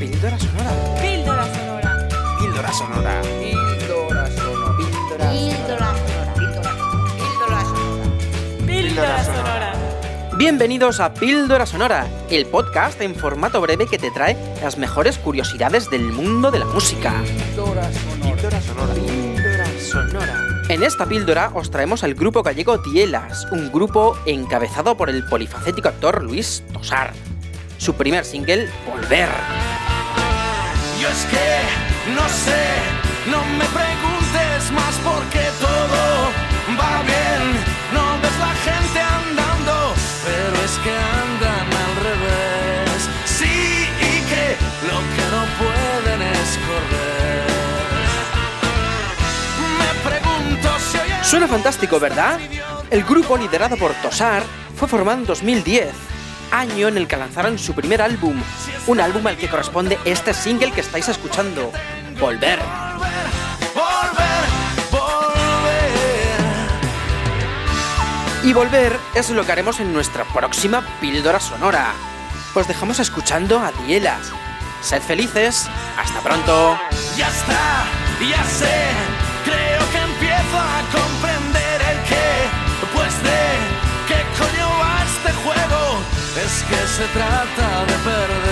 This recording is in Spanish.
Píldora sonora. Píldora sonora. Píldora sonora. Píldora sonora. Píldora sonora. Píldora sonora. Bienvenidos a Píldora Sonora, el podcast en formato breve que te trae las mejores curiosidades del mundo de la música. Píldora sonora. Píldora sonora. En esta píldora os traemos al grupo gallego Dielas, un grupo encabezado por el polifacético actor Luis Tosar. Su primer single, Volver. Yo es que no sé, no me preguntes más porque todo va bien. No ves la gente andando, pero es que andan al revés. Sí, y que lo que no pueden es correr. Me pregunto si hoy... Suena fantástico, ¿verdad? El grupo, liderado por Tosar, fue formado en 2010, año en el que lanzaron su primer álbum, un álbum al que corresponde este single que estáis escuchando, Volver. Y volver es lo que haremos en nuestra próxima píldora sonora. Os dejamos escuchando a Dielas. Sed felices, hasta pronto. Ya está, ya sé, creo que empiezo a comprender el qué. Pues de qué coño va este juego, es que se trata de perder.